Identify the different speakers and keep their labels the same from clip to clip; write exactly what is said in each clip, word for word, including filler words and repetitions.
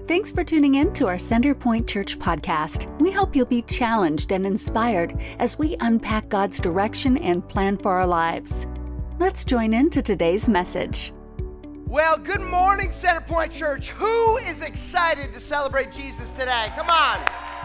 Speaker 1: Thanks for tuning in to our Center Point Church podcast. We hope you'll be challenged and inspired as we unpack God's direction and plan for our lives. Let's join into today's message.
Speaker 2: Well, good morning, Center Point Church. Who is excited to celebrate Jesus today? Come on.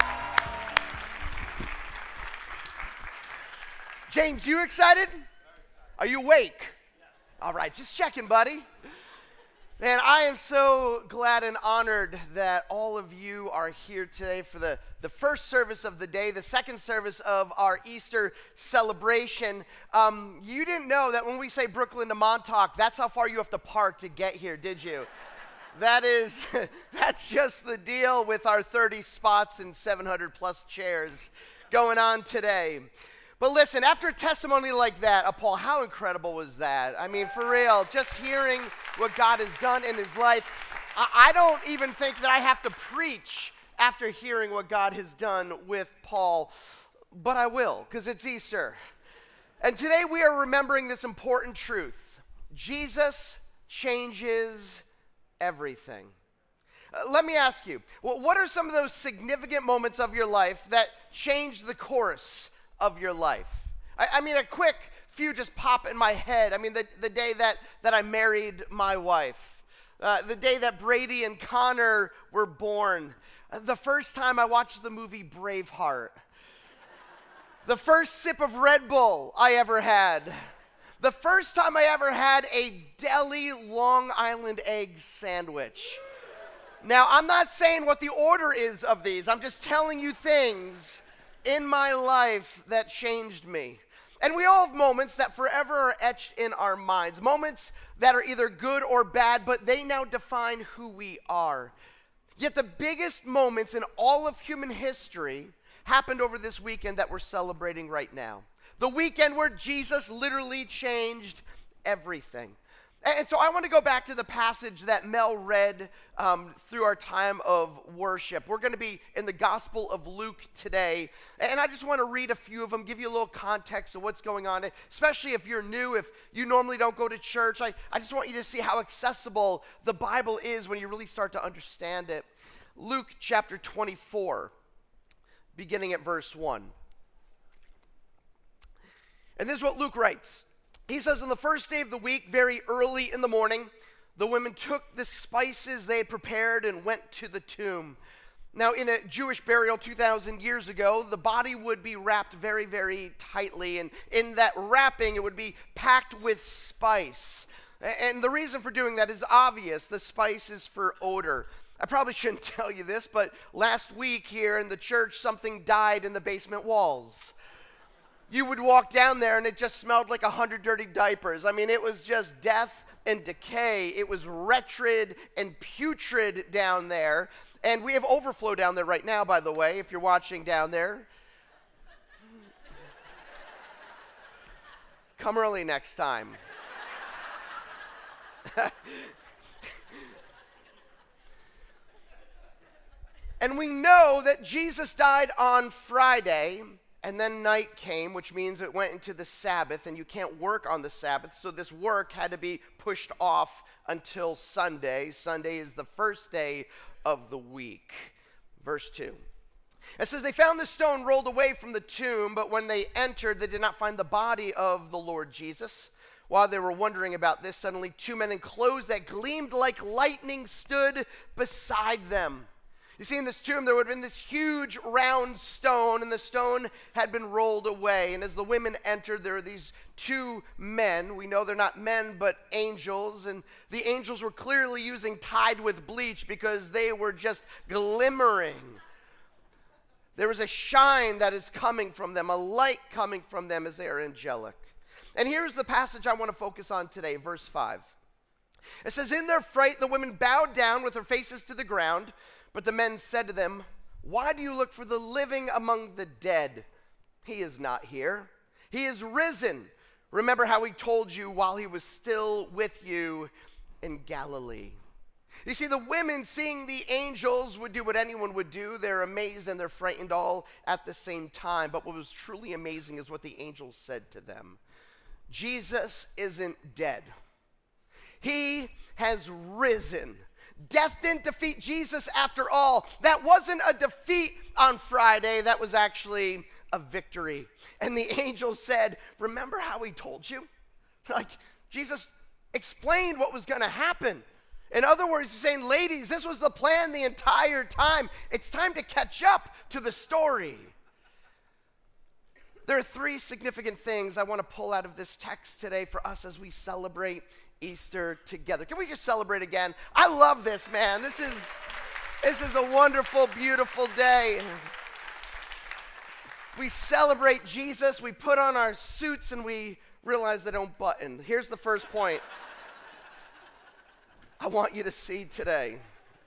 Speaker 2: James, you excited? Are you awake? All right, just checking, buddy. Man, I am so glad and honored that all of you are here today for the, the first service of the day, the second service of our Easter celebration. Um, you didn't know that when we say Brooklyn to Montauk, that's how far you have to park to get here, did you? That is, that's just the deal with our thirty spots and seven hundred plus chairs going on today. But listen, after a testimony like that, uh, Paul, how incredible was that? I mean, for real, just hearing what God has done in his life. I, I don't even think that I have to preach after hearing what God has done with Paul, but I will, because it's Easter. And today we are remembering this important truth. Jesus changes everything. Uh, let me ask you, well, what are some of those significant moments of your life that changed the course of your life? I, I mean, a quick few just pop in my head. I mean, the, the day that, that I married my wife, uh, the day that Brady and Connor were born, uh, the first time I watched the movie Braveheart, the first sip of Red Bull I ever had, the first time I ever had a deli Long Island egg sandwich. Now, I'm not saying what the order is of these. I'm just telling you things in my life that changed me. And we all have moments that forever are etched in our minds, moments that are either good or bad, but they now define who we are. Yet the biggest moments in all of human history happened over this weekend that we're celebrating right now. The weekend where Jesus literally changed everything. And so I want to go back to the passage that Mel read um, through our time of worship. We're going to be in the Gospel of Luke today. And I just want to read a few of them, give you a little context of what's going on, especially if you're new, if you normally don't go to church. I, I just want you to see how accessible the Bible is when you really start to understand it. Luke chapter twenty-four, beginning at verse one. And this is what Luke writes. He says, on the first day of the week, very early in the morning, the women took the spices they had prepared and went to the tomb. Now, in a Jewish burial two thousand years ago, the body would be wrapped very, very tightly. And in that wrapping, it would be packed with spice. And the reason for doing that is obvious. The spice is for odor. I probably shouldn't tell you this, but last week here in the church, something died in the basement walls. You would walk down there and it just smelled like a hundred dirty diapers. I mean, it was just death and decay. It was wretched and putrid down there. And we have overflow down there right now, by the way, if you're watching down there. Come early next time. And we know that Jesus died on Friday. And then night came, which means it went into the Sabbath, and you can't work on the Sabbath, so this work had to be pushed off until Sunday. Sunday is the first day of the week. Verse two. It says, they found the stone rolled away from the tomb, but when they entered, they did not find the body of the Lord Jesus. While they were wondering about this, suddenly two men in clothes that gleamed like lightning stood beside them. You see, in this tomb, there would have been this huge round stone, and the stone had been rolled away. And as the women entered, there were these two men. We know they're not men, but angels. And the angels were clearly using Tide with bleach because they were just glimmering. There was a shine that is coming from them, a light coming from them as they are angelic. And here's the passage I want to focus on today, verse five. It says, in their fright, the women bowed down with their faces to the ground. But the men said to them, why do you look for the living among the dead? He is not here. He is risen. Remember how he told you while he was still with you in Galilee. You see, the women seeing the angels would do what anyone would do. They're amazed and they're frightened all at the same time. But what was truly amazing is what the angels said to them. Jesus isn't dead. He has risen. Death didn't defeat Jesus after all. That wasn't a defeat on Friday. That was actually a victory. And the angel said, remember how he told you? Like, Jesus explained what was going to happen. In other words, he's saying, ladies, this was the plan the entire time. It's time to catch up to the story. There are three significant things I want to pull out of this text today for us as we celebrate Easter together. Can we just celebrate again? I love this, man. This is, this is a wonderful, beautiful day. We celebrate Jesus. We put on our suits and we realize they don't button. Here's the first point I want you to see today.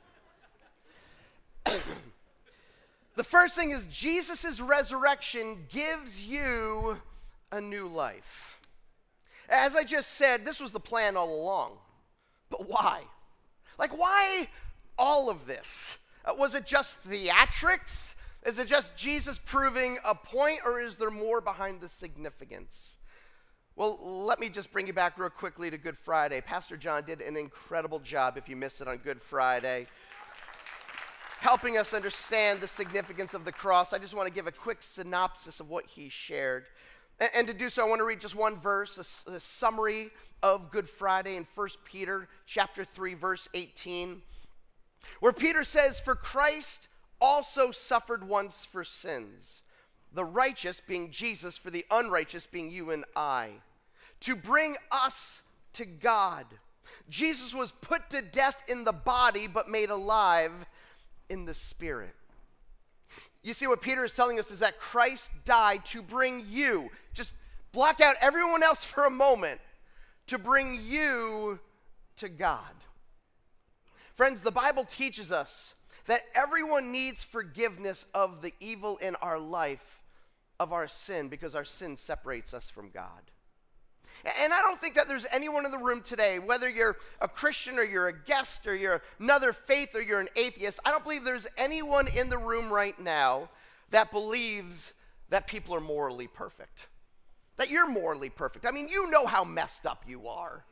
Speaker 2: The first thing is Jesus' resurrection gives you a new life. As I just said, this was the plan all along. But why? Like, why all of this? Uh, was it just theatrics? Is it just Jesus proving a point, or is there more behind the significance? Well, let me just bring you back real quickly to Good Friday. Pastor John did an incredible job, if you missed it, on Good Friday, helping us understand the significance of the cross. I just want to give a quick synopsis of what he shared. And, and to do so, I want to read just one verse, a, a summary of Good Friday in First Peter chapter three, verse eighteen, where Peter says, for Christ also suffered once for sins, the righteous being Jesus, for the unrighteous being you and I, to bring us to God. Jesus was put to death in the body, but made alive in the spirit. You see, what Peter is telling us is that Christ died to bring you, just block out everyone else for a moment, to bring you to God. Friends, the Bible teaches us that everyone needs forgiveness of the evil in our life, of our sin, because our sin separates us from God. And I don't think that there's anyone in the room today, whether you're a Christian or you're a guest or you're another faith or you're an atheist, I don't believe there's anyone in the room right now that believes that people are morally perfect, that you're morally perfect. I mean, you know how messed up you are.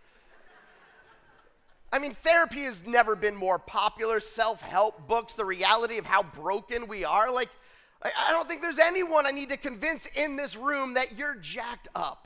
Speaker 2: I mean, therapy has never been more popular, self-help books, the reality of how broken we are. Like, I don't think there's anyone I need to convince in this room that you're jacked up.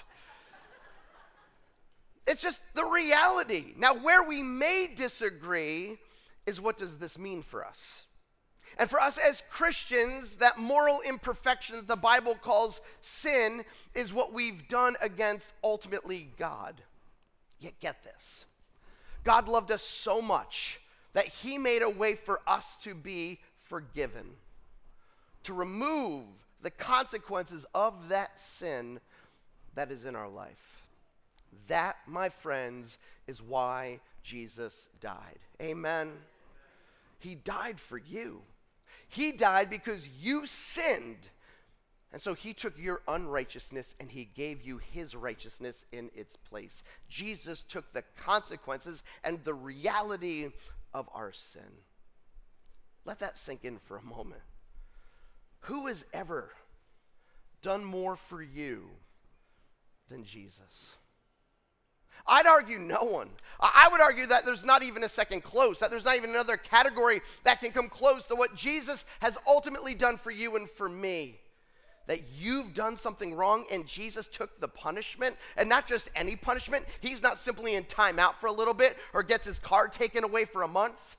Speaker 2: It's just the reality. Now, where we may disagree is, what does this mean for us? And for us as Christians, that moral imperfection that the Bible calls sin is what we've done against ultimately God. Yet get this. God loved us so much that he made a way for us to be forgiven, to remove the consequences of that sin that is in our life. That, my friends, is why Jesus died. Amen. He died for you. He died because you sinned. And so he took your unrighteousness and he gave you his righteousness in its place. Jesus took the consequences and the reality of our sin. Let that sink in for a moment. Who has ever done more for you than Jesus? I'd argue no one. I would argue that there's not even a second close, that there's not even another category that can come close to what Jesus has ultimately done for you and for me. That you've done something wrong and Jesus took the punishment, and not just any punishment. He's not simply in timeout for a little bit or gets his car taken away for a month.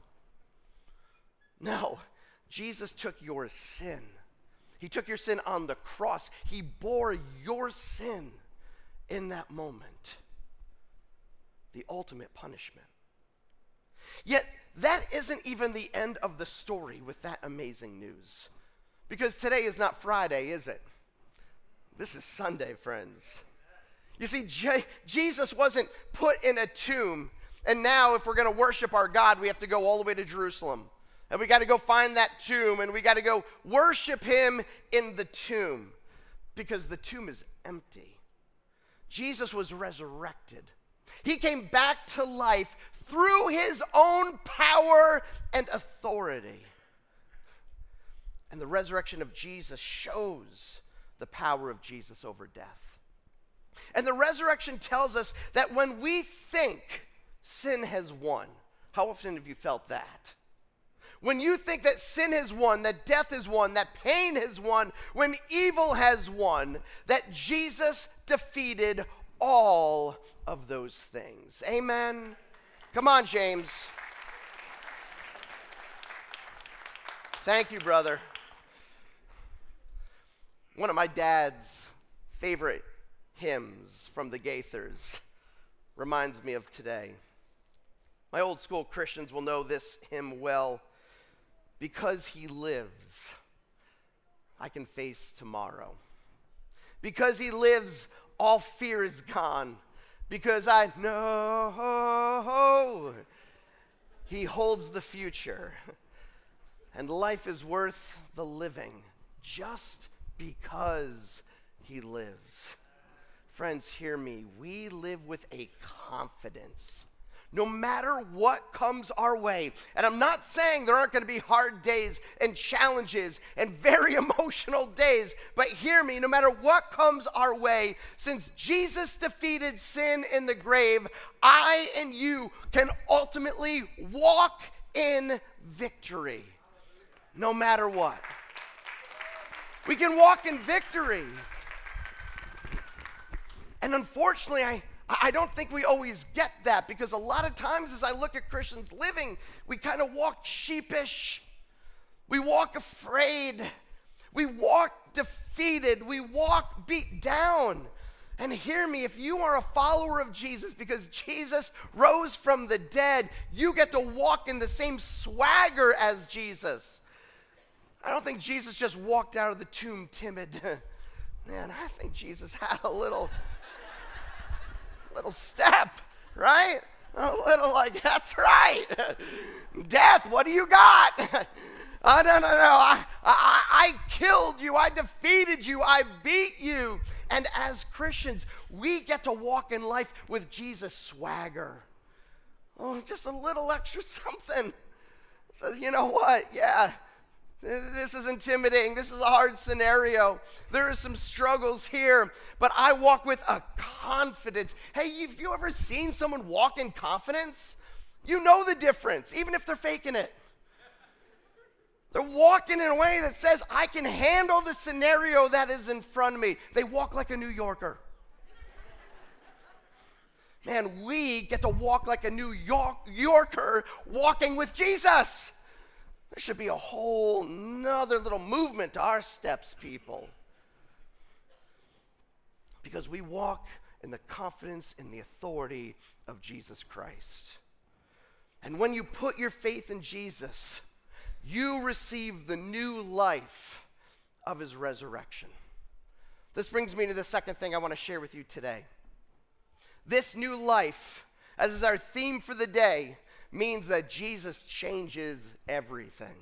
Speaker 2: No, Jesus took your sin. He took your sin on the cross. He bore your sin in that moment. The ultimate punishment. Yet, that isn't even the end of the story with that amazing news. Because today is not Friday, is it? This is Sunday, friends. You see, J- Jesus wasn't put in a tomb, and now if we're going to worship our God, we have to go all the way to Jerusalem. And we got to go find that tomb, and we got to go worship him in the tomb, because the tomb is empty. Jesus was resurrected. He came back to life through his own power and authority. And the resurrection of Jesus shows the power of Jesus over death. And the resurrection tells us that when we think sin has won, How often have you felt that? When you think that sin has won, that death has won, that pain has won, when evil has won, that Jesus defeated all of those things. Amen? Come on, James. Thank you, brother. One of my dad's favorite hymns from the Gaithers reminds me of today. My old school Christians will know this hymn well. Because he lives, I can face tomorrow. Because he lives, all fear is gone. Because I know he holds the future. And life is worth the living just because he lives. Friends, hear me. We live with a confidence. No matter what comes our way, and I'm not saying there aren't going to be hard days and challenges and very emotional days, but hear me, no matter what comes our way, since Jesus defeated sin in the grave, I and you can ultimately walk in victory, no matter what. We can walk in victory. And unfortunately, I I don't think we always get that, because a lot of times as I look at Christians living, we kind of walk sheepish. We walk afraid. We walk defeated. We walk beat down. And hear me, if you are a follower of Jesus, because Jesus rose from the dead, you get to walk in the same swagger as Jesus. I don't think Jesus just walked out of the tomb timid. Man, I think Jesus had a little... little step, right? A little like, that's right. Death, what do you got? Oh, no, no, no. I, I, I killed you. I defeated you. I beat you. And as Christians, we get to walk in life with Jesus' swagger. Oh, just a little extra something. So, you know what? Yeah. This is intimidating. This is a hard scenario. There are some struggles here, but I walk with a confidence. Hey, have you ever seen someone walk in confidence? You know the difference, even if they're faking it. They're walking in a way that says, I can handle the scenario that is in front of me. They walk like a New Yorker. Man, we get to walk like a New York Yorker walking with Jesus. There should be a whole nother little movement to our steps, people. Because we walk in the confidence and the authority of Jesus Christ. And when you put your faith in Jesus, you receive the new life of his resurrection. This brings me to the second thing I want to share with you today. This new life, as is our theme for the day, means that Jesus changes everything.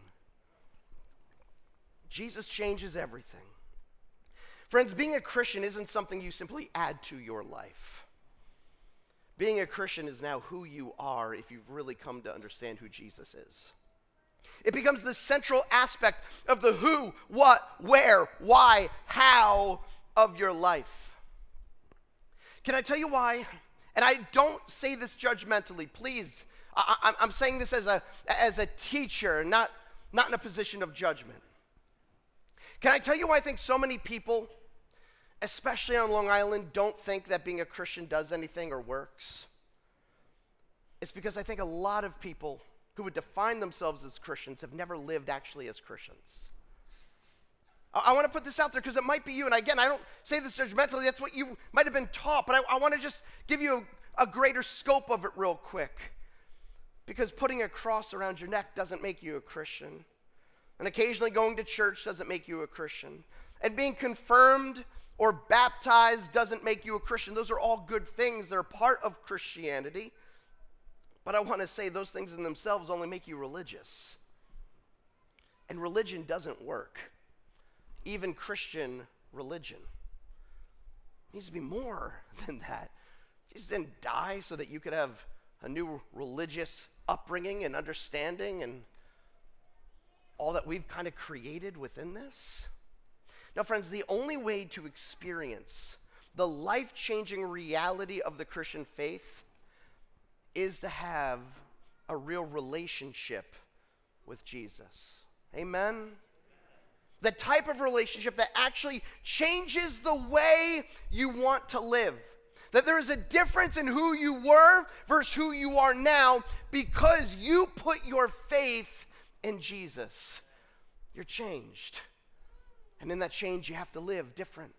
Speaker 2: Jesus changes everything. Friends, being a Christian isn't something you simply add to your life. Being a Christian is now who you are if you've really come to understand who Jesus is. It becomes the central aspect of the who, what, where, why, how of your life. Can I tell you why? And I don't say this judgmentally, please. I, I'm saying this as a, as a teacher, not, not in a position of judgment. Can I tell you why I think so many people, especially on Long Island, don't think that being a Christian does anything or works? It's because I think a lot of people who would define themselves as Christians have never lived actually as Christians. I, I want to put this out there because it might be you, and again, I don't say this judgmentally, that's what you might have been taught, but I, I want to just give you a, a greater scope of it real quick. Because putting a cross around your neck doesn't make you a Christian. And occasionally going to church doesn't make you a Christian. And being confirmed or baptized doesn't make you a Christian. Those are all good things. They're part of Christianity. But I want to say those things in themselves only make you religious. And religion doesn't work. Even Christian religion. It needs to be more than that. Jesus didn't die so that you could have a new religious upbringing and understanding and all that we've kind of created within this. Now, friends, the only way to experience the life-changing reality of the Christian faith is to have a real relationship with Jesus. Amen? The type of relationship that actually changes the way you want to live. That there is a difference in who you were versus who you are now because you put your faith in Jesus. You're changed. And in that change, you have to live different.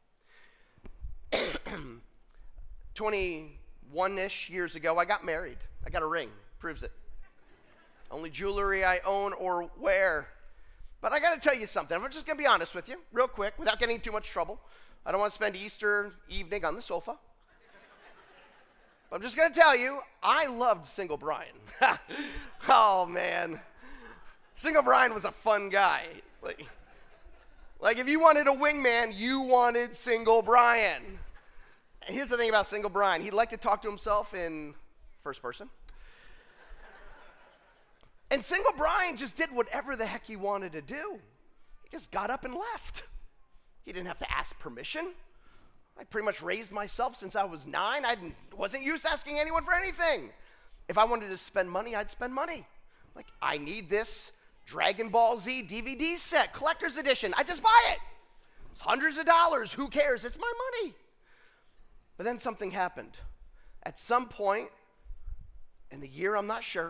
Speaker 2: twenty-one-ish years ago, I got married. I got a ring. Proves it. Only jewelry I own or wear. But I got to tell you something. I'm just going to be honest with you real quick without getting in too much trouble. I don't want to spend Easter evening on the sofa. But I'm just going to tell you, I loved Single Brian. Oh, man. Single Brian was a fun guy. Like, like, if you wanted a wingman, you wanted Single Brian. And here's the thing about Single Brian. He'd like to talk to himself in first person. And Single Brian just did whatever the heck he wanted to do. He just got up and left. He didn't have to ask permission. I pretty much raised myself since I was nine. I didn't, wasn't used to asking anyone for anything. If I wanted to spend money, I'd spend money. Like, I need this Dragon Ball Z D V D set, collector's edition. I just buy it. It's hundreds of dollars. Who cares? It's my money. But then something happened. At some point, in the year I'm not sure,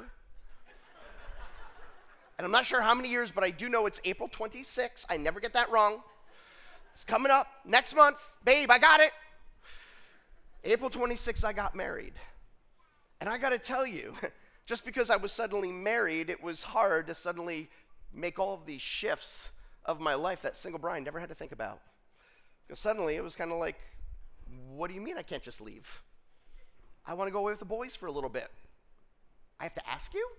Speaker 2: and I'm not sure how many years, but I do know it's April twenty-sixth. I never get that wrong. It's coming up next month. Babe, I got it. April twenty-sixth, I got married. And I got to tell you, just because I was suddenly married, it was hard to suddenly make all of these shifts of my life that Single Brian never had to think about. Because suddenly it was kind of like, what do you mean I can't just leave? I want to go away with the boys for a little bit. I have to ask you?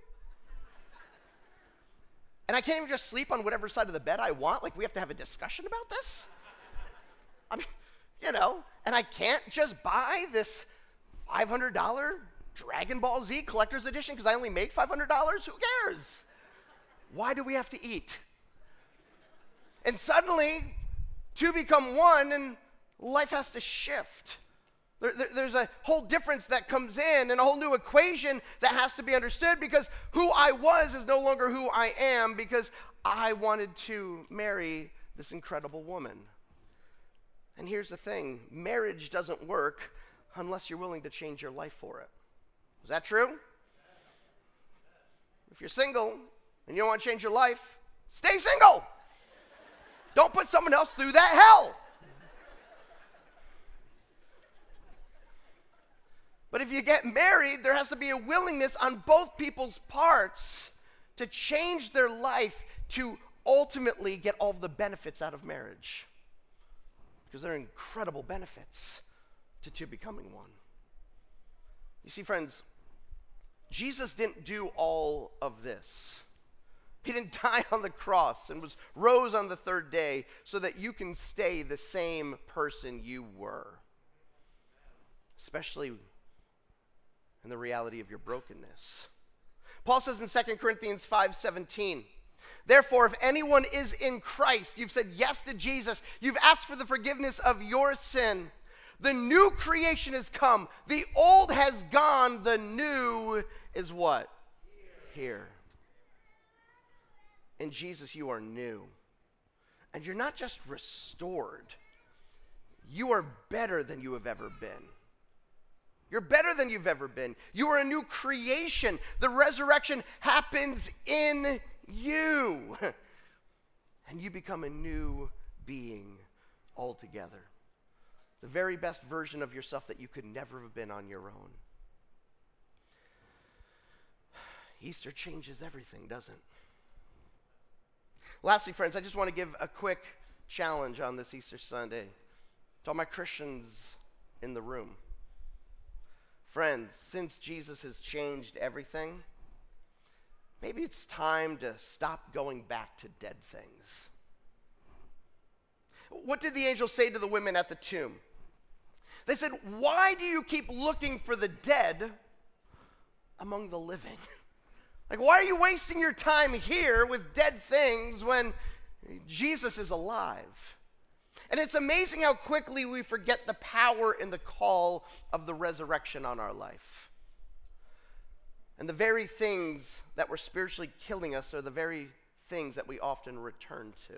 Speaker 2: And I can't even just sleep on whatever side of the bed I want? Like, we have to have a discussion about this? I mean, you know, and I can't just buy this five hundred dollars Dragon Ball Z collector's edition because I only make five hundred dollars? Who cares? Why do we have to eat? And suddenly, two become one, and life has to shift. There, there, there's a whole difference that comes in and a whole new equation that has to be understood because who I was is no longer who I am because I wanted to marry this incredible woman. And here's the thing, marriage doesn't work unless you're willing to change your life for it. Is that true? If you're single and you don't want to change your life, stay single. Don't put someone else through that hell. But if you get married, there has to be a willingness on both people's parts to change their life to ultimately get all of the benefits out of marriage. Because there are incredible benefits to two becoming one. You see, friends, Jesus didn't do all of this. He didn't die on the cross and was rose on the third day so that you can stay the same person you were. Especially in the reality of your brokenness. Paul says in Second Corinthians five seventeen, therefore, if anyone is in Christ, you've said yes to Jesus, you've asked for the forgiveness of your sin, the new creation has come, the old has gone, the new is what? Here. Here. In Jesus, you are new. And you're not just restored, you are better than you have ever been. You're better than you've ever been. You are a new creation. The resurrection happens in you. And you become a new being altogether. The very best version of yourself that you could never have been on your own. Easter changes everything, doesn't it? Lastly, friends, I just want to give a quick challenge on this Easter Sunday to all my Christians in the room. Friends, since Jesus has changed everything, maybe it's time to stop going back to dead things. What did the angel say to the women at the tomb? They said, why do you keep looking for the dead among the living? Like, why are you wasting your time here with dead things when Jesus is alive? And it's amazing how quickly we forget the power and the call of the resurrection on our life. And the very things that were spiritually killing us are the very things that we often return to.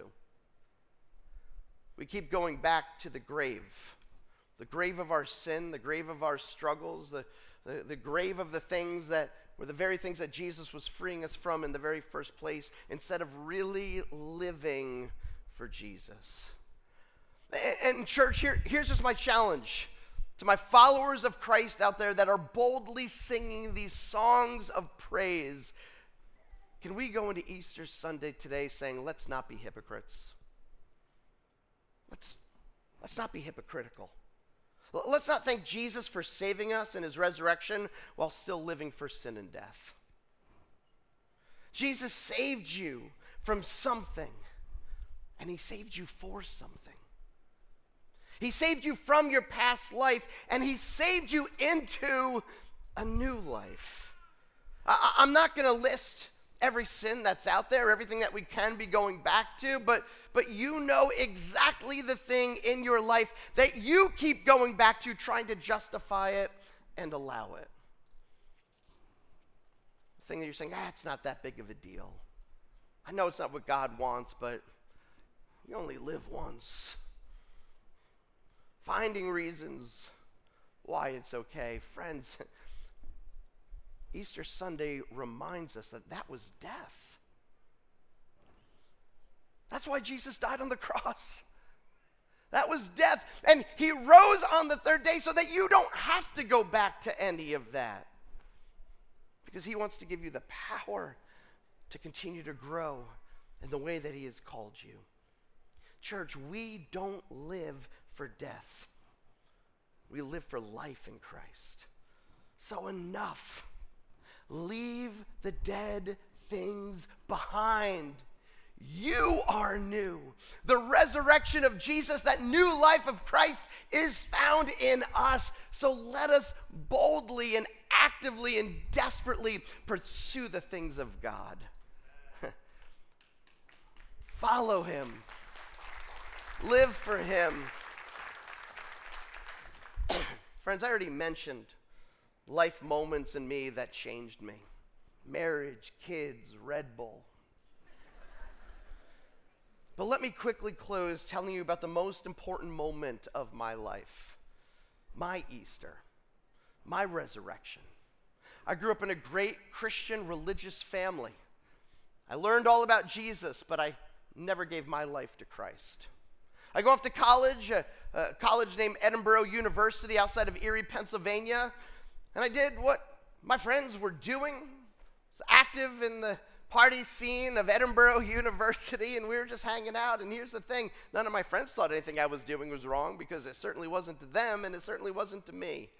Speaker 2: We keep going back to the grave. The grave of our sin, the grave of our struggles, the, the, the grave of the things that were the very things that Jesus was freeing us from in the very first place, instead of really living for Jesus. And, and church, here, here's just my challenge to my followers of Christ out there that are boldly singing these songs of praise. Can we go into Easter Sunday today saying, let's not be hypocrites? Let's, let's not be hypocritical. Let's not thank Jesus for saving us in his resurrection while still living for sin and death. Jesus saved you from something, and he saved you for something. He saved you from your past life, and he saved you into a new life. I, I'm not going to list every sin that's out there, everything that we can be going back to, but, but you know exactly the thing in your life that you keep going back to, trying to justify it and allow it. The thing that you're saying, ah, it's not that big of a deal. I know it's not what God wants, but you only live once. Finding reasons why it's okay. Friends, Easter Sunday reminds us that that was death. That's why Jesus died on the cross. That was death. And he rose on the third day so that you don't have to go back to any of that. Because he wants to give you the power to continue to grow in the way that he has called you. Church, we don't live for death. We live for life in Christ. So enough. Leave the dead things behind. You are new. The resurrection of Jesus, that new life of Christ, is found in us. So let us boldly and actively and desperately pursue the things of God. Follow him. Live for him. Friends, I already mentioned life moments in me that changed me. Marriage, kids, Red Bull. But let me quickly close telling you about the most important moment of my life. My Easter. My resurrection. I grew up in a great Christian religious family. I learned all about Jesus, but I never gave my life to Christ. I go off to college, a, a college named Edinboro University outside of Erie, Pennsylvania, and I did what my friends were doing. I was active in the party scene of Edinboro University, and we were just hanging out. And here's the thing, none of my friends thought anything I was doing was wrong, because it certainly wasn't to them, and it certainly wasn't to me.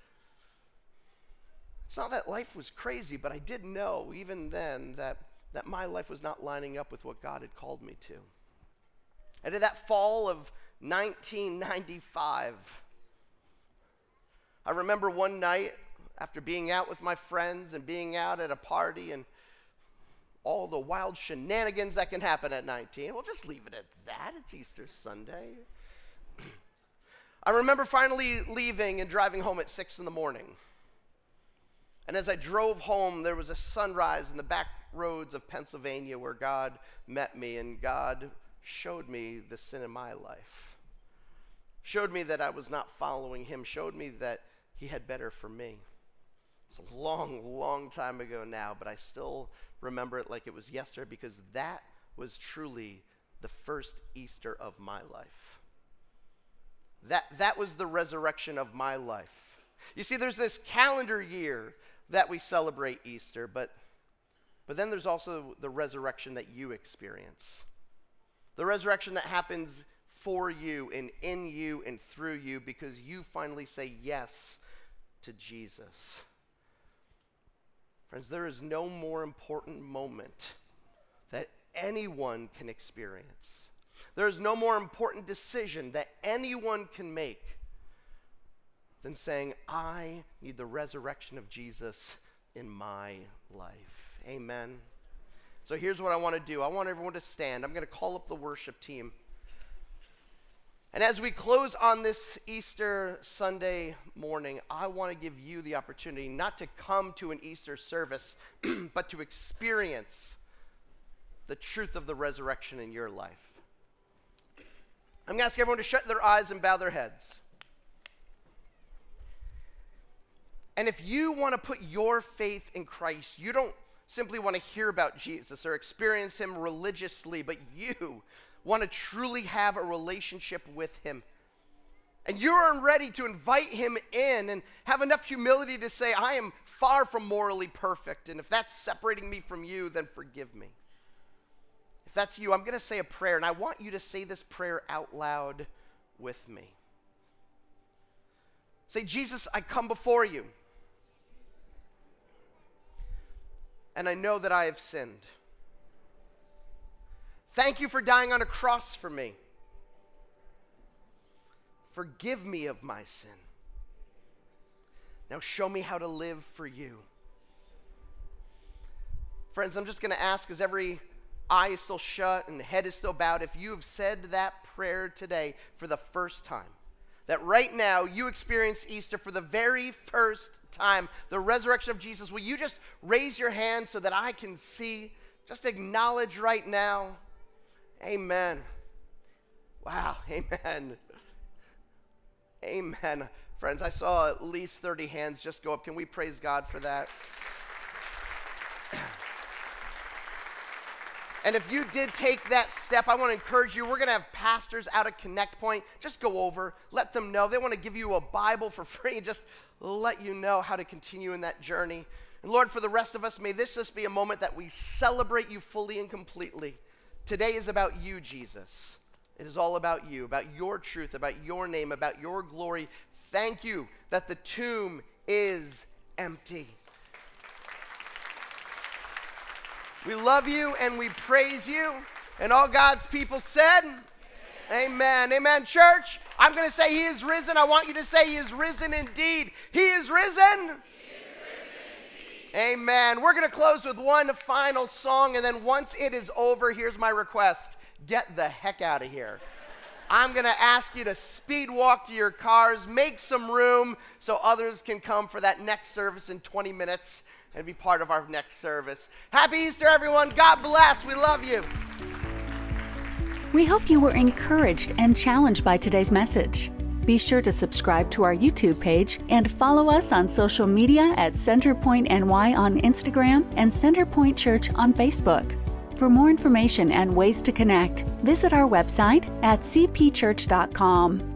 Speaker 2: It's not that life was crazy, but I did know even then that, that my life was not lining up with what God had called me to. And in that fall of nineteen ninety-five, I remember one night after being out with my friends and being out at a party and all the wild shenanigans that can happen at nineteen. We'll just leave it at that. It's Easter Sunday. I remember finally leaving and driving home at six in the morning. And as I drove home, there was a sunrise in the back roads of Pennsylvania where God met me, and God showed me the sin in my life. Showed me that I was not following him. Showed me that he had better for me. It's a long, long time ago now, but I still remember it like it was yesterday, because that was truly the first Easter of my life. That, that was the resurrection of my life. You see, there's this calendar year that we celebrate Easter, but, but then there's also the resurrection that you experience. The resurrection that happens for you and in you and through you because you finally say yes to Jesus. Friends, there is no more important moment that anyone can experience. There is no more important decision that anyone can make than saying, I need the resurrection of Jesus in my life. Amen. So here's what I want to do. I want everyone to stand. I'm going to call up the worship team. And as we close on this Easter Sunday morning, I want to give you the opportunity not to come to an Easter service, but to experience the truth of the resurrection in your life. I'm going to ask everyone to shut their eyes and bow their heads. And if you want to put your faith in Christ, you don't simply want to hear about Jesus or experience him religiously, but you want to truly have a relationship with him. And you're ready to invite him in and have enough humility to say, I am far from morally perfect, and if that's separating me from you, then forgive me. If that's you, I'm going to say a prayer, and I want you to say this prayer out loud with me. Say, Jesus, I come before you, and I know that I have sinned. Thank you for dying on a cross for me. Forgive me of my sin. Now show me how to live for you. Friends, I'm just going to ask, as every eye is still shut and head is still bowed, if you have said that prayer today for the first time, that right now you experience Easter for the very first time, the resurrection of Jesus, will you just raise your hand so that I can see? Just acknowledge right now. Amen. Wow, amen. Amen. Friends, I saw at least thirty hands just go up. Can we praise God for that? And if you did take that step, I want to encourage you. We're going to have pastors out at Connect Point. Just go over, let them know. They want to give you a Bible for free and just let you know how to continue in that journey. And Lord, for the rest of us, may this just be a moment that we celebrate you fully and completely. Today is about you, Jesus. It is all about you, about your truth, about your name, about your glory. Thank you that the tomb is empty. We love you and we praise you. And all God's people said, Amen. Amen. Amen. Church, I'm going to say he is risen. I want you to say he is risen indeed. He is risen. Amen. We're going to close with one final song, and then once it is over, here's my request. Get the heck out of here. I'm going to ask you to speed walk to your cars, make some room so others can come for that next service in twenty minutes and be part of our next service. Happy Easter, everyone. God bless. We love you.
Speaker 1: We hope you were encouraged and challenged by today's message. Be sure to subscribe to our YouTube page and follow us on social media at Centerpoint N Y on Instagram and Centerpoint Church on Facebook. For more information and ways to connect, visit our website at c p church dot com.